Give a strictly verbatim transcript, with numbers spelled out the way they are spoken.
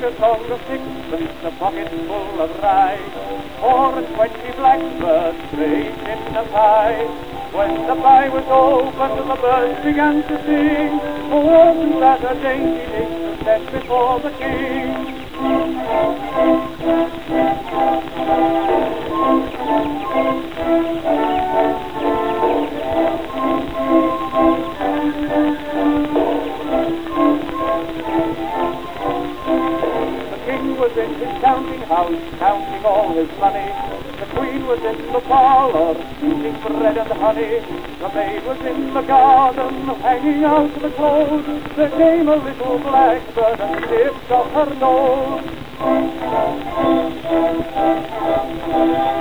a song of sixpence, a pocket full of rye, four and twenty blackbirds baked in a pie. When the pie was opened, the birds began to sing, for wasn't that a dainty dish to set before the king? Was in his counting house, counting all his money. The Queen was in the parlour, eating bread and honey. The maid was in the garden, hanging out the clothes. There came a little blackbird and snipped off her nose.